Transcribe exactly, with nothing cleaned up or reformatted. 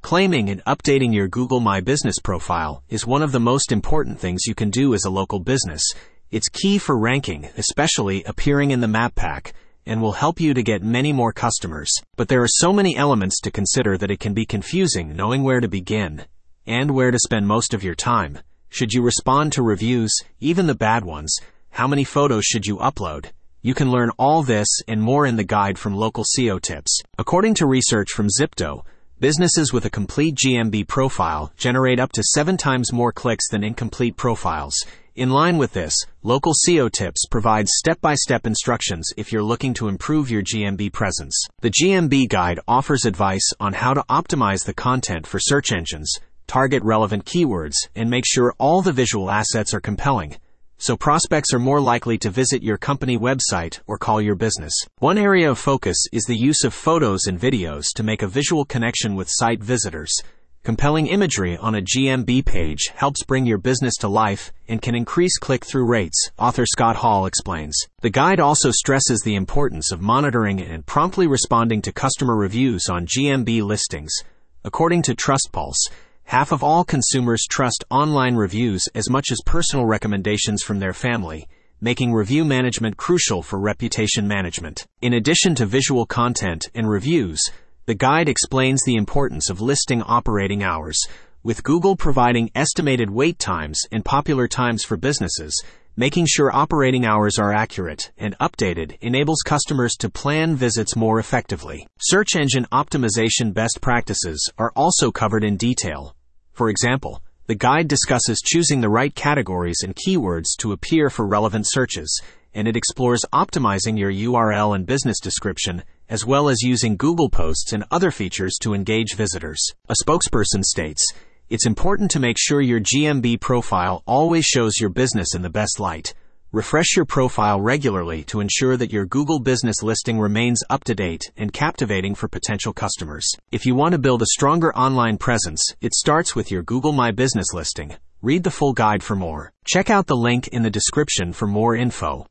Claiming and updating your Google My Business profile is one of the most important things you can do as a local business. It's key for ranking, especially appearing in the map pack, and will help you to get many more customers. But there are so many elements to consider that it can be confusing knowing where to begin and where to spend most of your time. Should you respond to reviews, even the bad ones? How many photos should you upload? You can learn all this and more in the guide from Local S E O Tips. According to research from Zipto, businesses with a complete G M B profile generate up to seven times more clicks than incomplete profiles. In line with this, Local S E O Tips provides step-by-step instructions if you're looking to improve your G M B presence. The G M B Guide offers advice on how to optimize the content for search engines, target relevant keywords, and make sure all the visual assets are compelling, so prospects are more likely to visit your company website or call your business. One area of focus is the use of photos and videos to make a visual connection with site visitors. Compelling imagery on a G M B page helps bring your business to life and can increase click-through rates, author Scott Hall explains. The guide also stresses the importance of monitoring and promptly responding to customer reviews on G M B listings. According to TrustPulse, half of all consumers trust online reviews as much as personal recommendations from their family, making review management crucial for reputation management. In addition to visual content and reviews, the guide explains the importance of listing operating hours, with Google providing estimated wait times and popular times for businesses. Making sure operating hours are accurate and updated enables customers to plan visits more effectively. Search engine optimization best practices are also covered in detail. For example, the guide discusses choosing the right categories and keywords to appear for relevant searches, and it explores optimizing your U R L and business description, as well as using Google Posts and other features to engage visitors. A spokesperson states, "It's important to make sure your G M B profile always shows your business in the best light. Refresh your profile regularly to ensure that your Google business listing remains up to date and captivating for potential customers." If you want to build a stronger online presence, it starts with your Google My Business listing. Read the full guide for more. Check out the link in the description for more info.